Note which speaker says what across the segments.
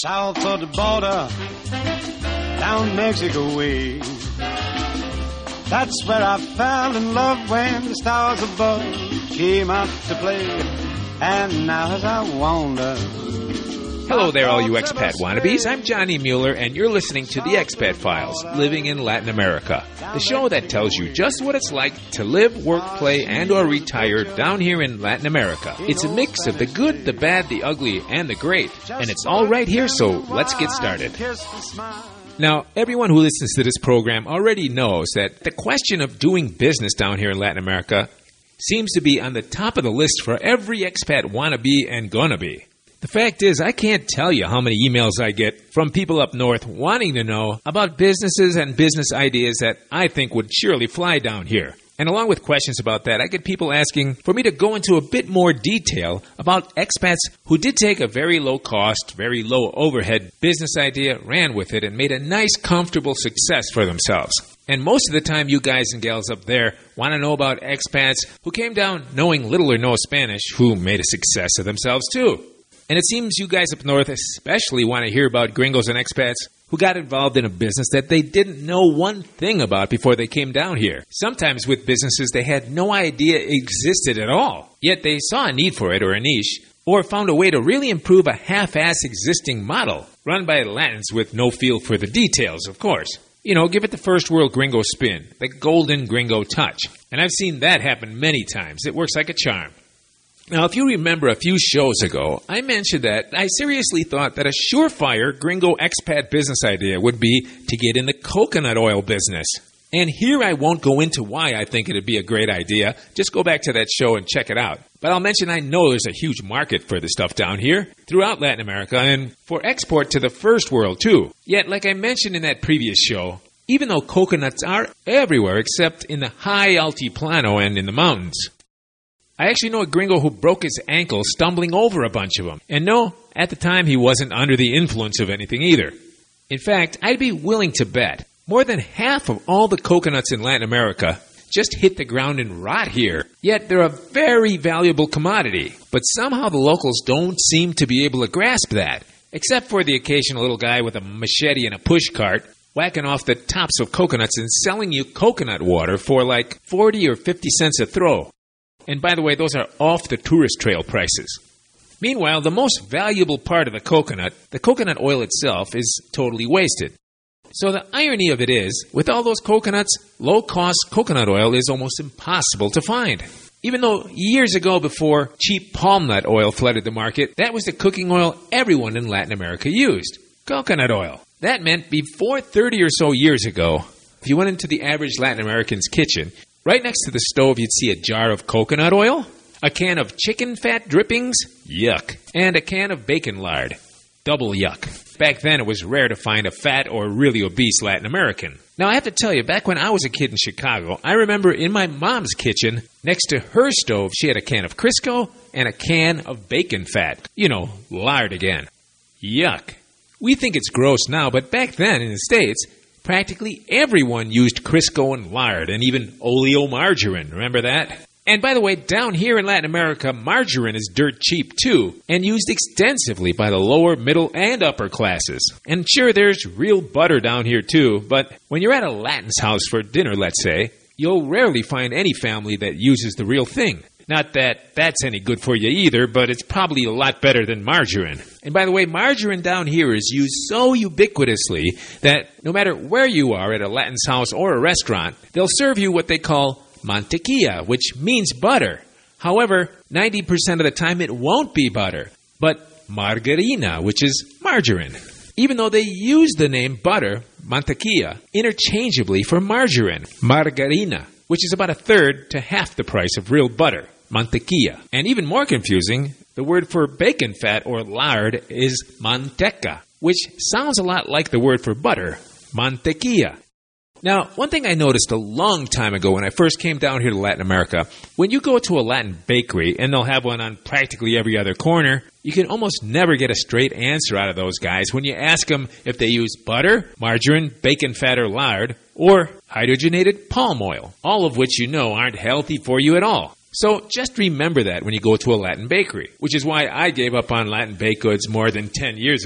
Speaker 1: South of the border, down Mexico way. That's where I fell in love when the stars above came out to play. And now as I wander...
Speaker 2: Hello there, all you expat wannabes. I'm Johnny Mueller, and you're listening to the Expat Files, Living in Latin America, the show that tells you just what it's like to live, work, play, and or retire down here in Latin America. It's a mix of the good, the bad, the ugly, and the great, and it's all right here, so let's get started. Now, everyone who listens to this program already knows that the question of doing business down here in Latin America seems to be on the top of the list for every expat wannabe and gonna be. The fact is, I can't tell you how many emails I get from people up north wanting to know about businesses and business ideas that I think would surely fly down here. And along with questions about that, I get people asking for me to go into a bit more detail about expats who did take a very low-cost, very low-overhead business idea, ran with it, and made a nice, comfortable success for themselves. And most of the time, you guys and gals up there want to know about expats who came down knowing little or no Spanish, who made a success of themselves too. And it seems you guys up north especially want to hear about gringos and expats who got involved in a business that they didn't know one thing about before they came down here. Sometimes with businesses they had no idea existed at all. Yet they saw a need for it or a niche, or found a way to really improve a half-ass existing model, run by Latins with no feel for the details, of course. You know, give it the first world gringo spin, the golden gringo touch. And I've seen that happen many times. It works like a charm. Now, if you remember a few shows ago, I mentioned that I seriously thought that a surefire gringo expat business idea would be to get in the coconut oil business. And here I won't go into why I think it would be a great idea. Just go back to that show and check it out. But I'll mention I know there's a huge market for this stuff down here, throughout Latin America, and for export to the first world too. Yet, like I mentioned in that previous show, even though coconuts are everywhere except in the high altiplano and in the mountains, I actually know a gringo who broke his ankle stumbling over a bunch of them. And no, at the time he wasn't under the influence of anything either. In fact, I'd be willing to bet more than half of all the coconuts in Latin America just hit the ground and rot here. Yet they're a very valuable commodity. But somehow the locals don't seem to be able to grasp that. Except for the occasional little guy with a machete and a push cart whacking off the tops of coconuts and selling you coconut water for like 40 or 50 cents a throw. And by the way, those are off the tourist trail prices. Meanwhile, the most valuable part of the coconut oil itself, is totally wasted. So the irony of it is, with all those coconuts, low-cost coconut oil is almost impossible to find. Even though years ago, before cheap palm nut oil flooded the market, that was the cooking oil everyone in Latin America used. Coconut oil. That meant before 30 or so years ago, if you went into the average Latin American's kitchen, right next to the stove, you'd see a jar of coconut oil, a can of chicken fat drippings, yuck, and a can of bacon lard, double yuck. Back then, it was rare to find a fat or really obese Latin American. Now, I have to tell you, back when I was a kid in Chicago, I remember in my mom's kitchen, next to her stove, she had a can of Crisco and a can of bacon fat. You know, lard again. Yuck. We think it's gross now, but back then in the States, practically everyone used Crisco and lard, and even oleomargarine. Remember that? And by the way, down here in Latin America, margarine is dirt cheap too, and used extensively by the lower, middle, and upper classes. And sure, there's real butter down here too, but when you're at a Latin's house for dinner, let's say, you'll rarely find any family that uses the real thing. Not that that's any good for you either, but it's probably a lot better than margarine. And by the way, margarine down here is used so ubiquitously that no matter where you are at a Latin's house or a restaurant, they'll serve you what they call mantequilla, which means butter. However, 90% of the time it won't be butter, but margarina, which is margarine. Even though they use the name butter, mantequilla, interchangeably for margarine, margarina, which is about a third to half the price of real butter, mantequilla. And even more confusing, the word for bacon fat or lard is manteca, which sounds a lot like the word for butter, mantequilla. Now, one thing I noticed a long time ago when I first came down here to Latin America, when you go to a Latin bakery, and they'll have one on practically every other corner, you can almost never get a straight answer out of those guys when you ask them if they use butter, margarine, bacon fat or lard, or hydrogenated palm oil, all of which you know aren't healthy for you at all. So just remember that when you go to a Latin bakery, which is why I gave up on Latin baked goods more than 10 years ago.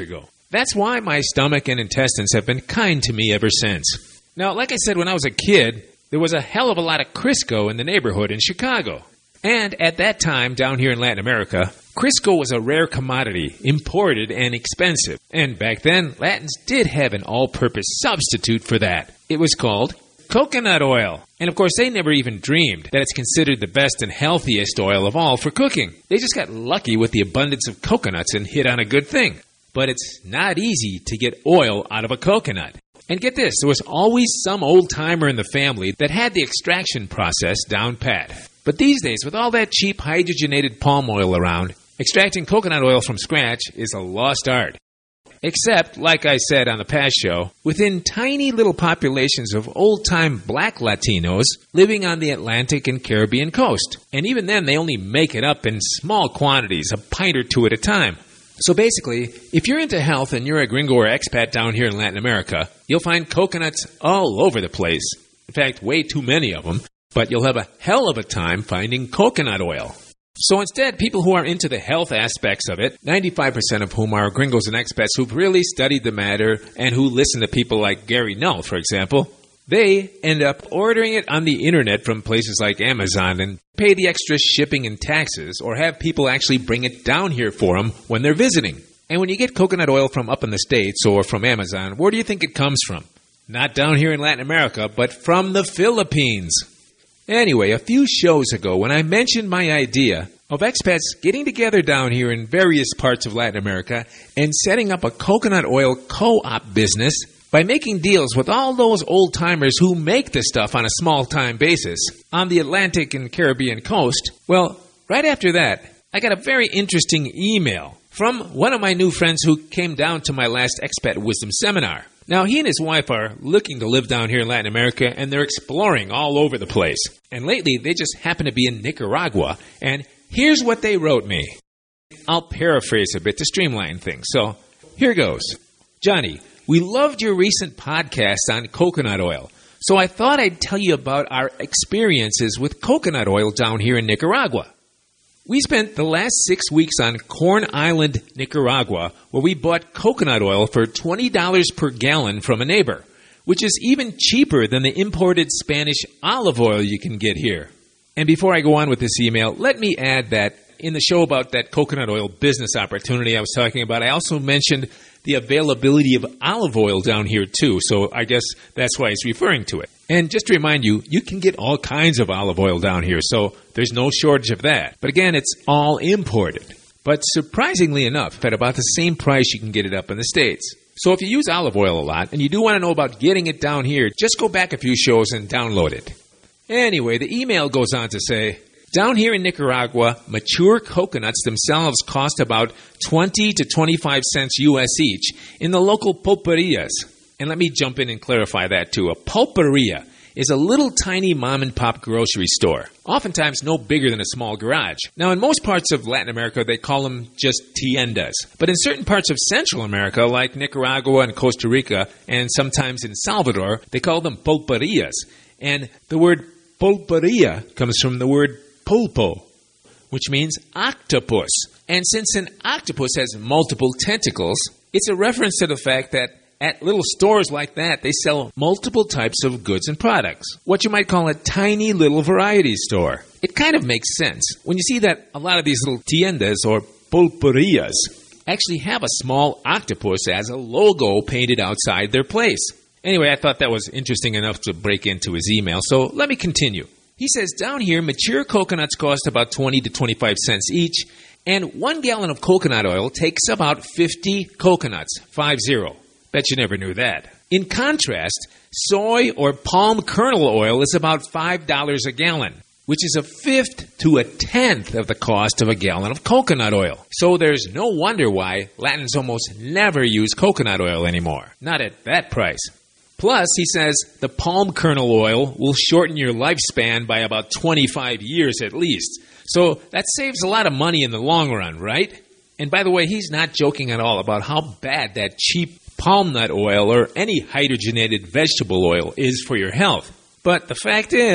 Speaker 2: That's why my stomach and intestines have been kind to me ever since. Now, like I said, when I was a kid, there was a hell of a lot of Crisco in the neighborhood in Chicago. And at that time, down here in Latin America, Crisco was a rare commodity, imported and expensive. And back then, Latins did have an all-purpose substitute for that. It was called coconut oil. And of course, they never even dreamed that it's considered the best and healthiest oil of all for cooking. They just got lucky with the abundance of coconuts and hit on a good thing. But it's not easy to get oil out of a coconut. And get this, there was always some old-timer in the family that had the extraction process down pat. But these days, with all that cheap hydrogenated palm oil around, extracting coconut oil from scratch is a lost art. Except, like I said on the past show, within tiny little populations of old-time black Latinos living on the Atlantic and Caribbean coast. And even then, they only make it up in small quantities, a pint or two at a time. So basically, if you're into health and you're a gringo or expat down here in Latin America, you'll find coconuts all over the place. In fact, way too many of them. But you'll have a hell of a time finding coconut oil. So instead, people who are into the health aspects of it, 95% of whom are gringos and expats who've really studied the matter and who listen to people like Gary Null, for example, they end up ordering it on the internet from places like Amazon and pay the extra shipping and taxes or have people actually bring it down here for them when they're visiting. And when you get coconut oil from up in the States or from Amazon, where do you think it comes from? Not down here in Latin America, but from the Philippines. Anyway, a few shows ago, when I mentioned my idea of expats getting together down here in various parts of Latin America and setting up a coconut oil co-op business by making deals with all those old-timers who make the stuff on a small-time basis on the Atlantic and Caribbean coast, well, right after that, I got a very interesting email from one of my new friends who came down to my last Expat Wisdom seminar. Now, he and his wife are looking to live down here in Latin America, and they're exploring all over the place. And lately, they just happen to be in Nicaragua, and here's what they wrote me. I'll paraphrase a bit to streamline things. So, here goes. Johnny, we loved your recent podcast on coconut oil, so I thought I'd tell you about our experiences with coconut oil down here in Nicaragua. We spent the last 6 weeks on Corn Island, Nicaragua, where we bought coconut oil for $20 per gallon from a neighbor, which is even cheaper than the imported Spanish olive oil you can get here. And before I go on with this email, let me add that in the show about that coconut oil business opportunity I was talking about, I also mentioned the availability of olive oil down here too, so I guess that's why he's referring to it. And just to remind you, you can get all kinds of olive oil down here, so there's no shortage of that. But again, it's all imported. But surprisingly enough, at about the same price you can get it up in the States. So if you use olive oil a lot, and you do want to know about getting it down here, just go back a few shows and download it. Anyway, the email goes on to say, down here in Nicaragua, mature coconuts themselves cost about 20 to 25 cents U.S. each in the local pulperias. And let me jump in and clarify that too. A pulperia is a little tiny mom-and-pop grocery store, oftentimes no bigger than a small garage. Now, in most parts of Latin America, they call them just tiendas. But in certain parts of Central America, like Nicaragua and Costa Rica, and sometimes in Salvador, they call them pulperias. And the word pulperia comes from the word pulpo, which means octopus. And since an octopus has multiple tentacles, it's a reference to the fact that at little stores like that, they sell multiple types of goods and products. What you might call a tiny little variety store. It kind of makes sense when you see that a lot of these little tiendas or pulperias actually have a small octopus as a logo painted outside their place. Anyway, I thought that was interesting enough to break into his email, so let me continue. He says, down here, mature coconuts cost about 20 to 25 cents each, and 1 gallon of coconut oil takes about 50 coconuts, 50. Bet you never knew that. In contrast, soy or palm kernel oil is about $5 a gallon, which is a fifth to a tenth of the cost of a gallon of coconut oil. So there's no wonder why Latins almost never use coconut oil anymore. Not at that price. Plus, he says, the palm kernel oil will shorten your lifespan by about 25 years at least. So that saves a lot of money in the long run, right? And by the way, he's not joking at all about how bad that cheap palm nut oil or any hydrogenated vegetable oil is for your health. But the fact is,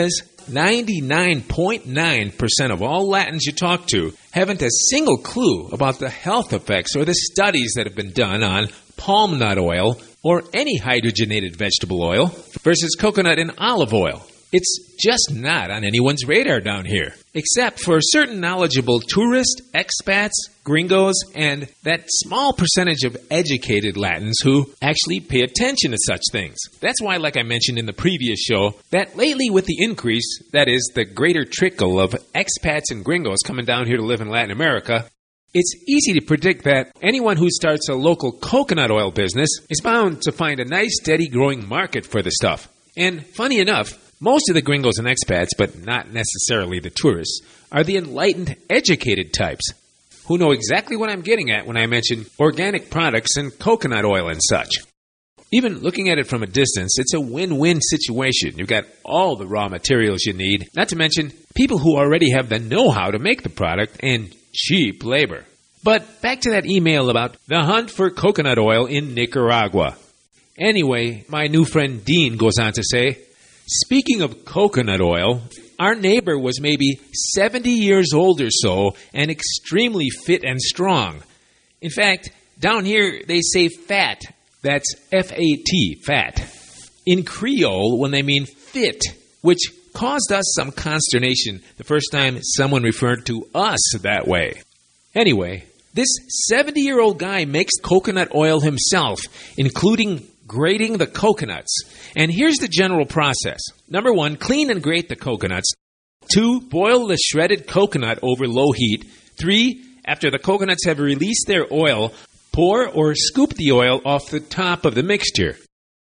Speaker 2: 99.9% of all Latins you talk to haven't a single clue about the health effects or the studies that have been done on palm nut oil or any hydrogenated vegetable oil versus coconut and olive oil. It's just not on anyone's radar down here, except for certain knowledgeable tourists, expats, gringos, and that small percentage of educated Latins who actually pay attention to such things. That's why, like I mentioned in the previous show, that lately with the increase, that is, the greater trickle of expats and gringos coming down here to live in Latin America, it's easy to predict that anyone who starts a local coconut oil business is bound to find a nice, steady growing market for the stuff. And funny enough, most of the gringos and expats, but not necessarily the tourists, are the enlightened, educated types who know exactly what I'm getting at when I mention organic products and coconut oil and such. Even looking at it from a distance, it's a win-win situation. You've got all the raw materials you need, not to mention people who already have the know-how to make the product and cheap labor. But back to that email about the hunt for coconut oil in Nicaragua. Anyway, my new friend Dean goes on to say, speaking of coconut oil, our neighbor was maybe 70 years old or so and extremely fit and strong. In fact, down here they say fat. That's F-A-T, fat. In Creole, when they mean fit, which caused us some consternation the first time someone referred to us that way. Anyway, this 70-year-old guy makes coconut oil himself, including grating the coconuts. And here's the general process. Number 1, clean and grate the coconuts. 2, boil the shredded coconut over low heat. 3, after the coconuts have released their oil, pour or scoop the oil off the top of the mixture.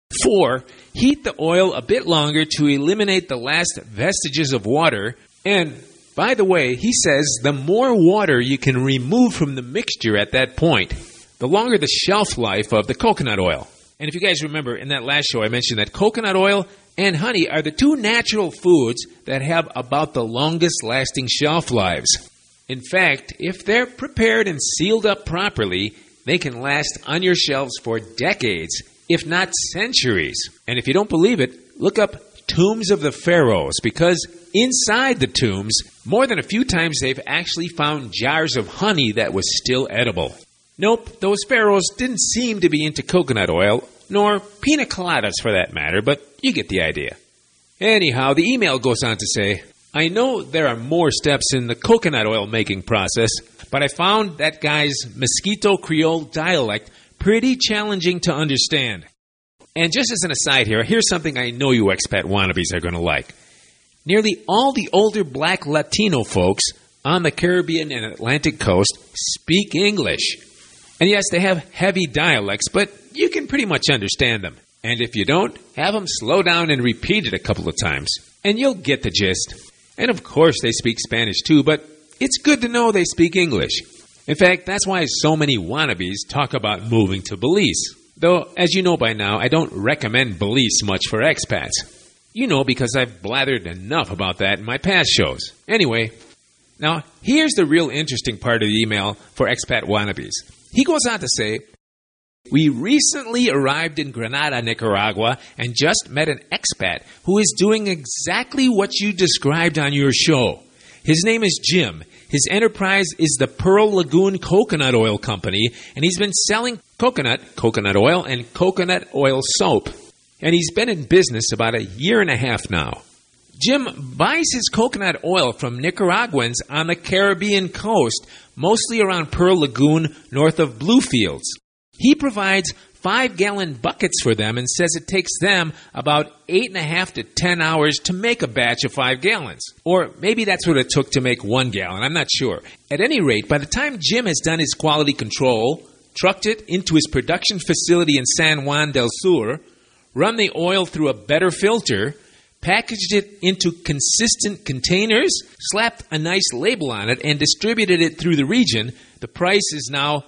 Speaker 2: 4, heat the oil a bit longer to eliminate the last vestiges of water. And, by the way, he says the more water you can remove from the mixture at that point, the longer the shelf life of the coconut oil. And if you guys remember, in that last show I mentioned that coconut oil and honey are the 2 natural foods that have about the longest lasting shelf lives. In fact, if they're prepared and sealed up properly, they can last on your shelves for decades, if not centuries. And if you don't believe it, look up Tombs of the Pharaohs, because inside the tombs, more than a few times they've actually found jars of honey that was still edible. Nope, those pharaohs didn't seem to be into coconut oil, nor pina coladas for that matter, but you get the idea. Anyhow, the email goes on to say, I know there are more steps in the coconut oil making process, but I found that guy's Mosquito Creole dialect pretty challenging to understand. And just as an aside here, here's something I know you expat wannabes are going to like. Nearly all the older black Latino folks on the Caribbean and Atlantic coast speak English. And yes, they have heavy dialects, but you can pretty much understand them. And if you don't, have them slow down and repeat it a couple of times, and you'll get the gist. And of course they speak Spanish too, but it's good to know they speak English. In fact, that's why so many wannabes talk about moving to Belize. Though, as you know by now, I don't recommend Belize much for expats. You know, because I've blathered enough about that in my past shows. Anyway, now here's the real interesting part of the email for expat wannabes. He goes on to say, we recently arrived in Granada, Nicaragua, and just met an expat who is doing exactly what you described on your show. His name is Jim. His enterprise is the Pearl Lagoon Coconut Oil Company, and he's been selling coconut oil, and coconut oil soap. And he's been in business about 1.5 years now. Jim buys his coconut oil from Nicaraguans on the Caribbean coast, mostly around Pearl Lagoon, north of Bluefields. He provides 5-gallon buckets for them and says it takes them about 8.5 to 10 hours to make a batch of 5 gallons. Or maybe that's what it took to make 1 gallon, I'm not sure. At any rate, by the time Jim has done his quality control, trucked it into his production facility in San Juan del Sur, run the oil through a better filter, packaged it into consistent containers, slapped a nice label on it, and distributed it through the region, the price is now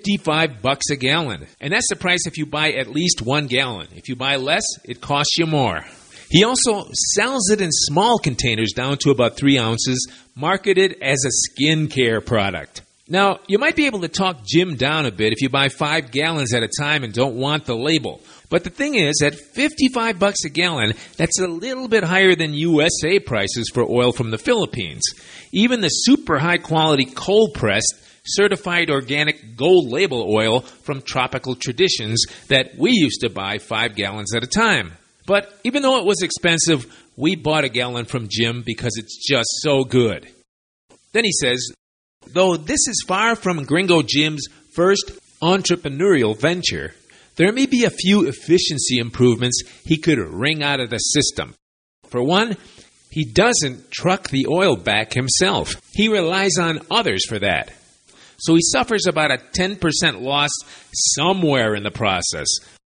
Speaker 2: $55 a gallon. And that's the price if you buy at least 1 gallon. If you buy less, it costs you more. He also sells it in small containers down to about 3 ounces, marketed as a skincare product. Now, you might be able to talk Jim down a bit if you buy 5 gallons at a time and don't want the label. But the thing is, at $55 a gallon, that's a little bit higher than USA prices for oil from the Philippines. Even the super high-quality cold-pressed, certified organic gold label oil from Tropical Traditions that we used to buy 5 gallons at a time. But even though it was expensive, we bought a gallon from Jim because it's just so good. Then he says, though this is far from Gringo Jim's first entrepreneurial venture, there may be a few efficiency improvements he could wring out of the system. For one, he doesn't truck the oil back himself. He relies on others for that. So he suffers about a 10% loss somewhere in the process.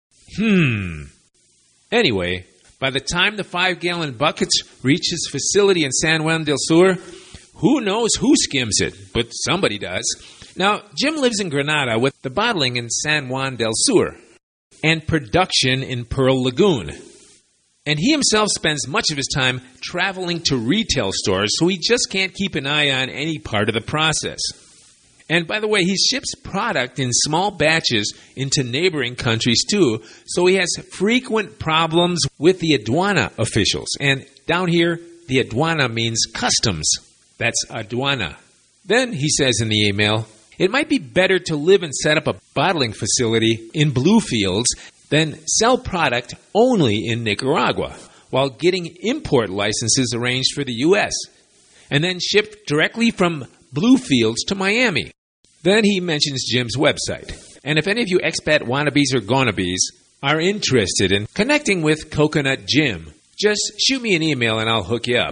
Speaker 2: Anyway, by the time the 5-gallon buckets reach his facility in San Juan del Sur, who knows who skims it, but somebody does. Now, Jim lives in Granada with the bottling in San Juan del Sur and production in Pearl Lagoon. And he himself spends much of his time traveling to retail stores, so he just can't keep an eye on any part of the process. And by the way, he ships product in small batches into neighboring countries too, so he has frequent problems with the aduana officials. And down here, the aduana means customs. That's aduana. Then, he says in the email, it might be better to live and set up a bottling facility in Bluefields than sell product only in Nicaragua, while getting import licenses arranged for the U.S., and then shipped directly from Bluefields to Miami. Then he mentions Jim's website. And if any of you expat wannabes or gonnabes are interested in connecting with Coconut Jim, just shoot me an email and I'll hook you up.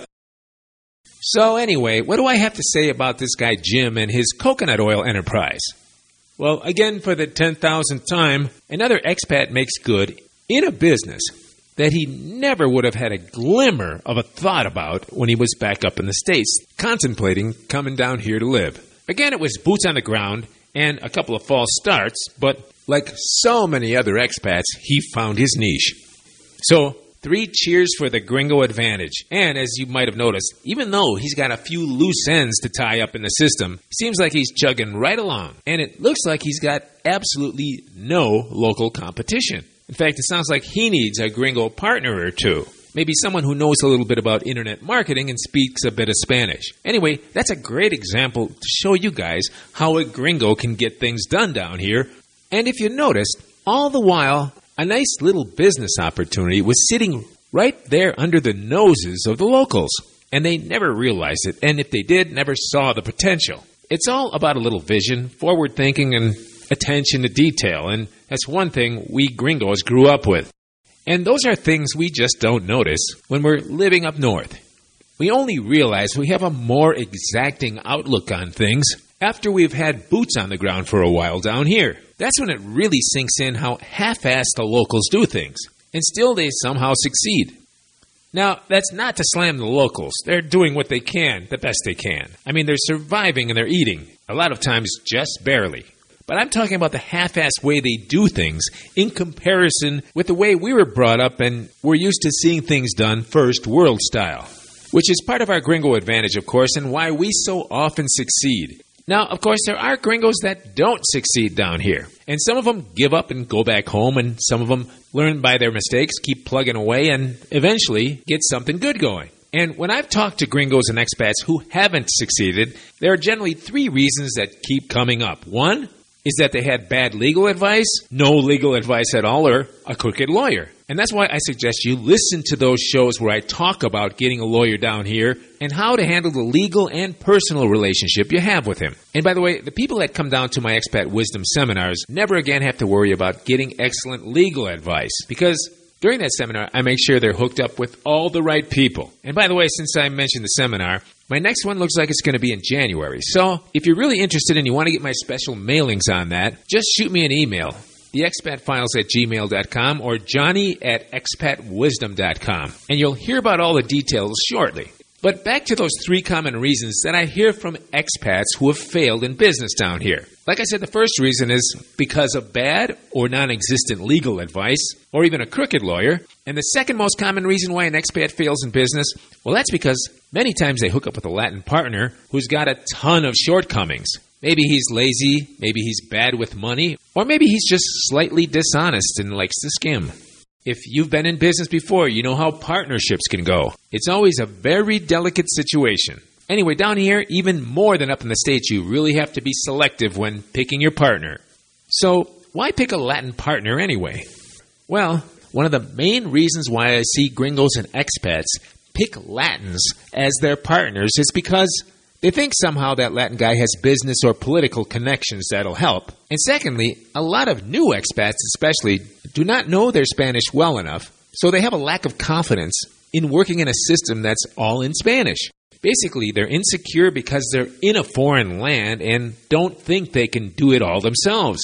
Speaker 2: So anyway, what do I have to say about this guy Jim and his coconut oil enterprise? Well, again, for the 10,000th time, another expat makes good in a business that he never would have had a glimmer of a thought about when he was back up in the States, contemplating coming down here to live. Again, it was boots on the ground and a couple of false starts, but like so many other expats, he found his niche. So, 3 cheers for the Gringo advantage. And as you might have noticed, even though he's got a few loose ends to tie up in the system, seems like he's chugging right along. And it looks like he's got absolutely no local competition. In fact, it sounds like he needs a Gringo partner or two. Maybe someone who knows a little bit about internet marketing and speaks a bit of Spanish. Anyway, that's a great example to show you guys how a Gringo can get things done down here. And if you noticed, all the while, a nice little business opportunity was sitting right there under the noses of the locals. And they never realized it, and if they did, never saw the potential. It's all about a little vision, forward thinking, and attention to detail. And that's one thing we Gringos grew up with. And those are things we just don't notice when we're living up north. We only realize we have a more exacting outlook on things after we've had boots on the ground for a while down here. That's when it really sinks in how half-assed the locals do things. And still they somehow succeed. Now, that's not to slam the locals. They're doing what they can, the best they can. I mean, they're surviving and they're eating. A lot of times, just barely. But I'm talking about the half-assed way they do things in comparison with the way we were brought up and we're used to seeing things done first world style. Which is part of our Gringo advantage, of course, and why we so often succeed. Now, of course, there are Gringos that don't succeed down here. And some of them give up and go back home, and some of them learn by their mistakes, keep plugging away, and eventually get something good going. And when I've talked to Gringos and expats who haven't succeeded, there are generally 3 reasons that keep coming up. 1 is that they had bad legal advice, no legal advice at all, or a crooked lawyer. And that's why I suggest you listen to those shows where I talk about getting a lawyer down here and how to handle the legal and personal relationship you have with him. And by the way, the people that come down to my Expat Wisdom seminars never again have to worry about getting excellent legal advice, because during that seminar, I make sure they're hooked up with all the right people. And by the way, since I mentioned the seminar, my next one looks like it's going to be in January. So if you're really interested and you want to get my special mailings on that, just shoot me an email. theexpatfiles@gmail.com or johnny@expatwisdom.com. And you'll hear about all the details shortly. But back to those 3 common reasons that I hear from expats who have failed in business down here. Like I said, the first reason is because of bad or non-existent legal advice, or even a crooked lawyer. And the second most common reason why an expat fails in business, well, that's because many times they hook up with a Latin partner who's got a ton of shortcomings. Maybe he's lazy, maybe he's bad with money, or maybe he's just slightly dishonest and likes to skim. If you've been in business before, you know how partnerships can go. It's always a very delicate situation. Anyway, down here, even more than up in the States, you really have to be selective when picking your partner. So, why pick a Latin partner anyway? Well, one of the main reasons why I see gringos and expats pick Latins as their partners is because they think somehow that Latin guy has business or political connections that'll help. And secondly, a lot of new expats especially do not know their Spanish well enough, so they have a lack of confidence in working in a system that's all in Spanish. Basically, they're insecure because they're in a foreign land and don't think they can do it all themselves.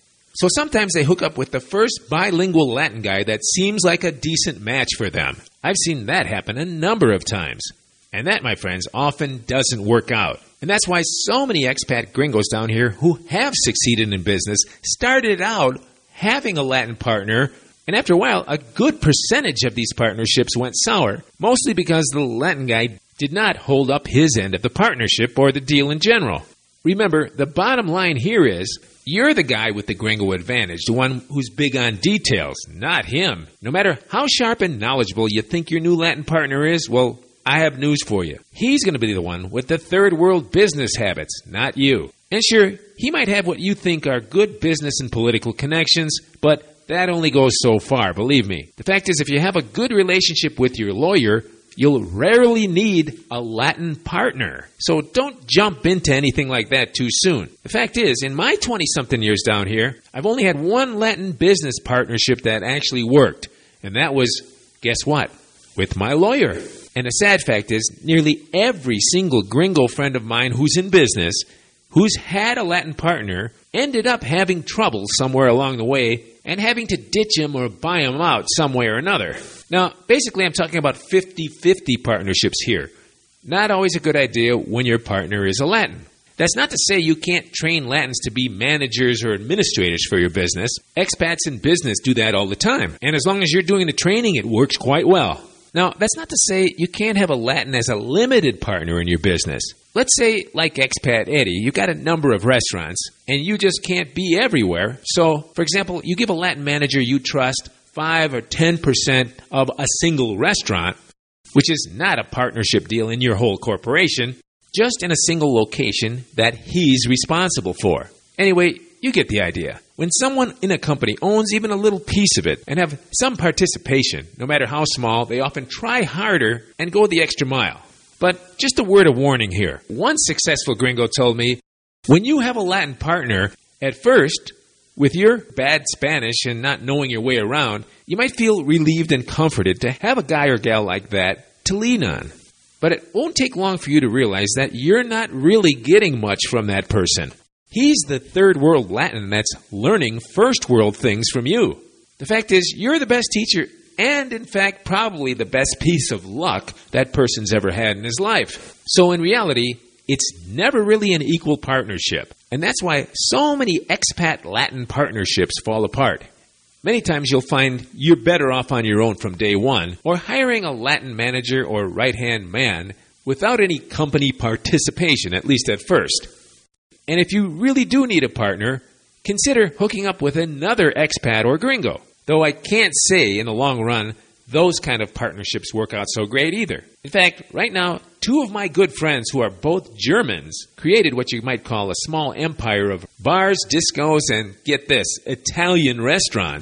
Speaker 2: So sometimes they hook up with the first bilingual Latin guy that seems like a decent match for them. I've seen that happen a number of times. And that, my friends, often doesn't work out. And that's why so many expat gringos down here who have succeeded in business started out having a Latin partner, and after a while, a good percentage of these partnerships went sour, mostly because the Latin guy did not hold up his end of the partnership or the deal in general. Remember, the bottom line here is, you're the guy with the gringo advantage, the one who's big on details, not him. No matter how sharp and knowledgeable you think your new Latin partner is, well, I have news for you. He's going to be the one with the third world business habits, not you. And sure, he might have what you think are good business and political connections, but that only goes so far, believe me. The fact is, if you have a good relationship with your lawyer, you'll rarely need a Latin partner. So don't jump into anything like that too soon. The fact is, in my 20-something years down here, I've only had one Latin business partnership that actually worked. And that was, guess what? With my lawyer. And the sad fact is, nearly every single gringo friend of mine who's in business, who's had a Latin partner, ended up having trouble somewhere along the way and having to ditch him or buy him out some way or another. Now, basically, I'm talking about 50-50 partnerships here. Not always a good idea when your partner is a Latin. That's not to say you can't train Latins to be managers or administrators for your business. Expats in business do that all the time. And as long as you're doing the training, it works quite well. Now, that's not to say you can't have a Latin as a limited partner in your business. Let's say, like Expat Eddie, you got a number of restaurants, and you just can't be everywhere. So, for example, you give a Latin manager you trust 5 or 10% of a single restaurant, which is not a partnership deal in your whole corporation, just in a single location that he's responsible for. Anyway, you get the idea. When someone in a company owns even a little piece of it and have some participation, no matter how small, they often try harder and go the extra mile. But just a word of warning here. One successful gringo told me, when you have a Latin partner, at first, with your bad Spanish and not knowing your way around, you might feel relieved and comforted to have a guy or gal like that to lean on. But it won't take long for you to realize that you're not really getting much from that person. He's the third world Latin that's learning first world things from you. The fact is, you're the best teacher and, in fact, probably the best piece of luck that person's ever had in his life. So in reality, it's never really an equal partnership. And that's why so many expat Latin partnerships fall apart. Many times you'll find you're better off on your own from day one, or hiring a Latin manager or right-hand man without any company participation, at least at first. And if you really do need a partner, consider hooking up with another expat or gringo. Though I can't say in the long run those kind of partnerships work out so great either. In fact, right now, 2 of my good friends who are both Germans created what you might call a small empire of bars, discos, and, get this, Italian restaurants.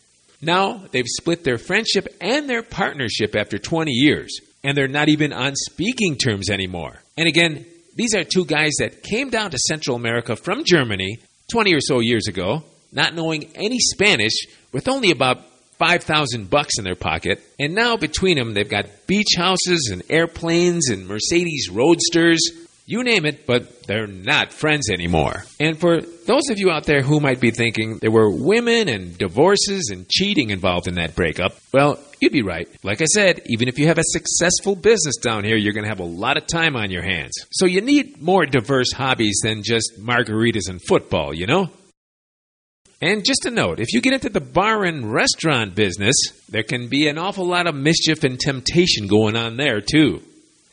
Speaker 2: Now, they've split their friendship and their partnership after 20 years, and they're not even on speaking terms anymore. And again, these are 2 guys that came down to Central America from Germany 20 or so years ago, not knowing any Spanish, with only about $5,000 in their pocket, and now between them they've got beach houses and airplanes and Mercedes Roadsters, you name it, but they're not friends anymore. And for those of you out there who might be thinking there were women and divorces and cheating involved in that breakup, well, you'd be right. Like I said, even if you have a successful business down here, you're going to have a lot of time on your hands. So you need more diverse hobbies than just margaritas and football, you know? And just a note, if you get into the bar and restaurant business, there can be an awful lot of mischief and temptation going on there, too.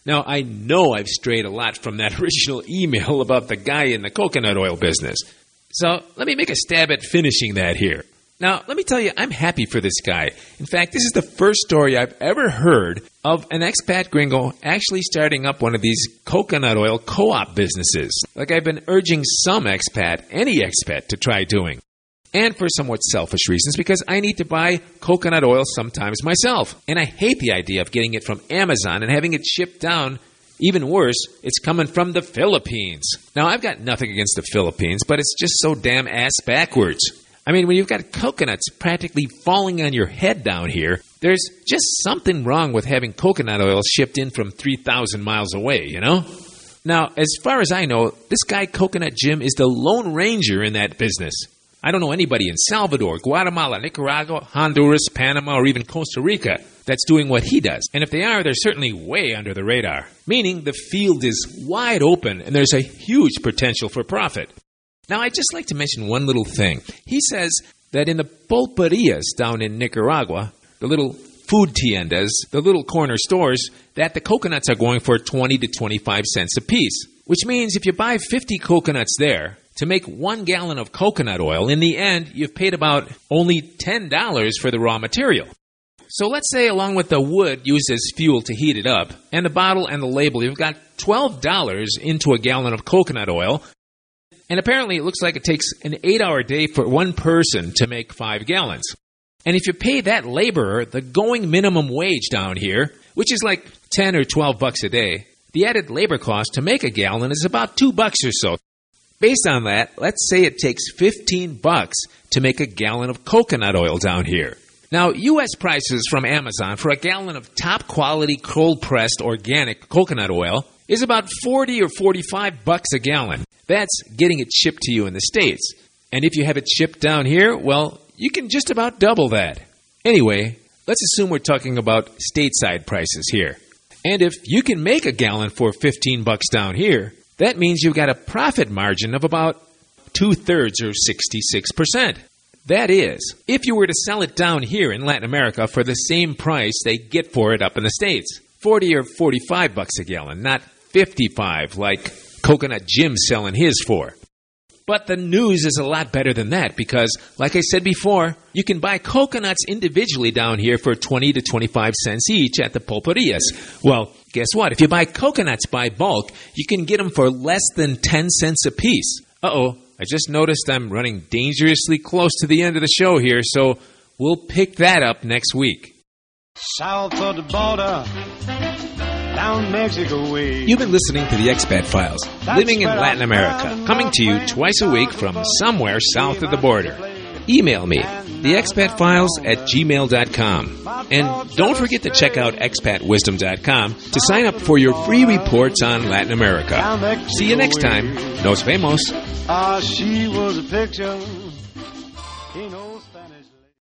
Speaker 2: Now, I know I've strayed a lot from that original email about the guy in the coconut oil business. So let me make a stab at finishing that here. Now, let me tell you, I'm happy for this guy. In fact, this is the first story I've ever heard of an expat gringo actually starting up one of these coconut oil co-op businesses, like I've been urging some expat, any expat, to try doing. And for somewhat selfish reasons, because I need to buy coconut oil sometimes myself. And I hate the idea of getting it from Amazon and having it shipped down. Even worse, it's coming from the Philippines. Now, I've got nothing against the Philippines, but it's just so damn ass backwards. I mean, when you've got coconuts practically falling on your head down here, there's just something wrong with having coconut oil shipped in from 3,000 miles away, you know? Now, as far as I know, this guy Coconut Jim is the Lone Ranger in that business. I don't know anybody in Salvador, Guatemala, Nicaragua, Honduras, Panama, or even Costa Rica that's doing what he does. And if they are, they're certainly way under the radar, meaning the field is wide open and there's a huge potential for profit. Now, I'd just like to mention one little thing. He says that in the pulperias down in Nicaragua, the little food tiendas, the little corner stores, that the coconuts are going for 20 to 25 cents a piece, which means if you buy 50 coconuts there, to make 1 gallon of coconut oil, in the end, you've paid about only $10 for the raw material. So let's say along with the wood used as fuel to heat it up, and the bottle and the label, you've got $12 into a gallon of coconut oil. And apparently it looks like it takes an 8-hour day for one person to make 5 gallons. And if you pay that laborer the going minimum wage down here, which is like 10 or 12 bucks a day, the added labor cost to make a gallon is about $2 or so. Based on that, let's say it takes $15 to make a gallon of coconut oil down here. Now, U.S. prices from Amazon for a gallon of top-quality, cold-pressed, organic coconut oil is about $40 or $45 a gallon. That's getting it shipped to you in the States. And if you have it shipped down here, well, you can just about double that. Anyway, let's assume we're talking about stateside prices here. And if you can make a gallon for $15 down here, that means you've got a profit margin of about 2/3 or 66%. That is, if you were to sell it down here in Latin America for the same price they get for it up in the States, $40 or $45 a gallon, not $55 like Coconut Jim's selling his for. But the news is a lot better than that because, like I said before, you can buy coconuts individually down here for 20 to 25 cents each at the pulperias. Well, guess what? If you buy coconuts by bulk, you can get them for less than 10 cents a piece. Uh-oh, I just noticed I'm running dangerously close to the end of the show here, so we'll pick that up next week.
Speaker 1: South of the border, down Mexico way.
Speaker 2: You've been listening to the Expat Files, living in Latin America, coming to you twice a week from somewhere south of the border. Email me, theexpatfiles@gmail.com. And don't forget to check out expatwisdom.com to sign up for your free reports on Latin America. See you next time. Nos vemos.
Speaker 1: She was a picture.